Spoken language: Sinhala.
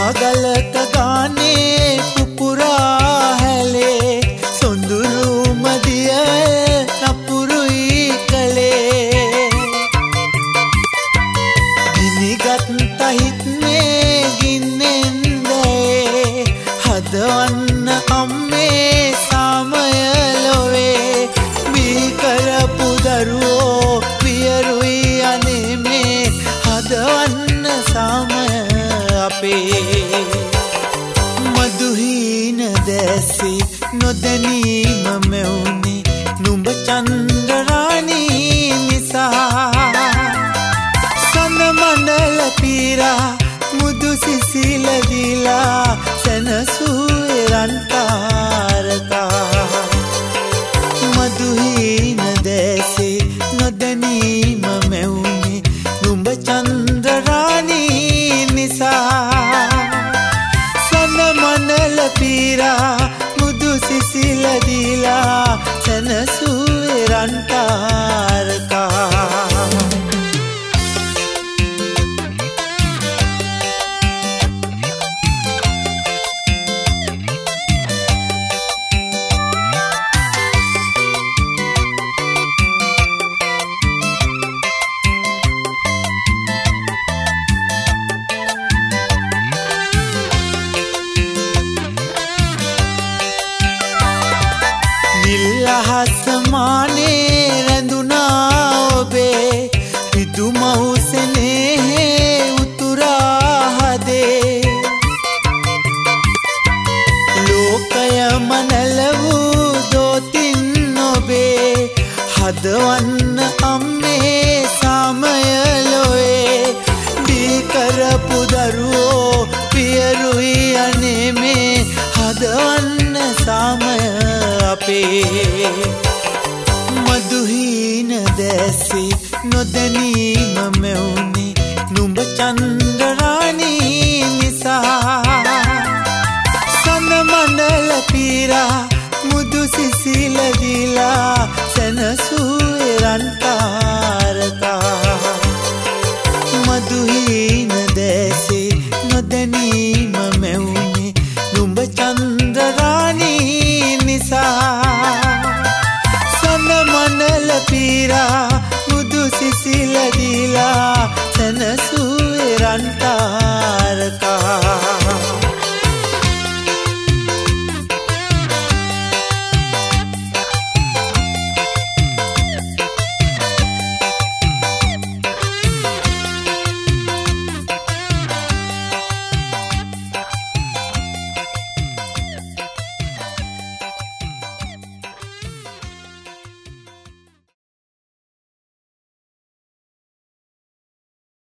කහගලක ගානේ පුපුරා හැලේ සොඳුරු මදිය නපුරුයි කලේ ගිනිගත් තහිත් මේ ගින්නෙන් දැයේ හදවන්න අම්මේ සාමය ලොවේ බිහි කරපු දරුවෝ වියරුයි අනේ මේ හදවන්න සාමය අපේ මදුහීන දැසි නොදැනීම මෙවුනේ නුඹ චන්ද්‍රරාණී නිසා සඳ මණ්ඩල පීරා මුදු සිසිල දිලා සැනසුවේ රන් තාරකා මදුහීන දැසි නොදැනීම මෙවුනේ නුඹ චන්ද්‍රරාණී නිසා සඳ මණ්ඩල පීරා මුදු සිසිල දිලා සැනසුවේ රන් තාරකා නිල්ලහස මානේ රැඳුනා ඔබේ පිදුමව් සෙනෙහේ උතුරා හදේ ලෝකයම නැලවූ දෝතින් ඔබේ හදවන්න අම්මේ සාමය ලොවේ බිහි කරපු දරුවෝ පියරුයි අනේ මේ හදවන්න සාමය අපේ මදුහීන දැසි නොදැනීම මෙවුනේ නුඹ චන්ද්‍රරාණී නිසා සඳ මණ්ඩල පීරා මුදු සිසිල දිලා සැනසුවේ රන් තාරකා මදුහීන දැසි නොදැනීම මෙවුනේ නුඹ චන්ද්‍රරාණී නිසා සඳ මණ්ඩල පීරා